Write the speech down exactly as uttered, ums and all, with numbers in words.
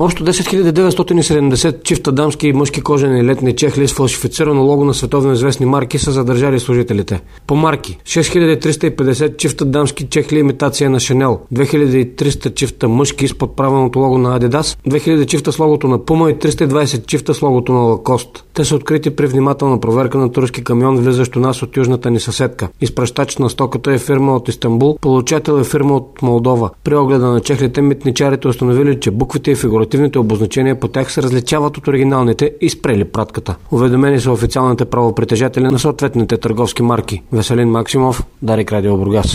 Общо десет хиляди деветстотин и седемдесет чифта дамски и мъжки кожени и летни чехли с фалшифицирано лого на световно известни марки са задържали служителите. По марки: шест хиляди триста и петдесет чифта дамски чехли имитация на Шанел, две хиляди и триста чифта мъжки с подправеното лого на Адидас, две хиляди чифта с логото на Пума и триста и двадесет чифта с логото на Лакост. Те са открити при внимателна проверка на турски камион, влизащ у нас от южната ни съседка. Изпращач на стоката е фирма от Истанбул, получател е фирма от Молдова. При огледа на чехлите митничарите установили, че буквите и фигуративните обозначения по тях се различават от оригиналните и спрели пратката. Уведомени са официалните правопритежатели на съответните търговски марки. Веселин Максимов, Дарик Радио Бургас.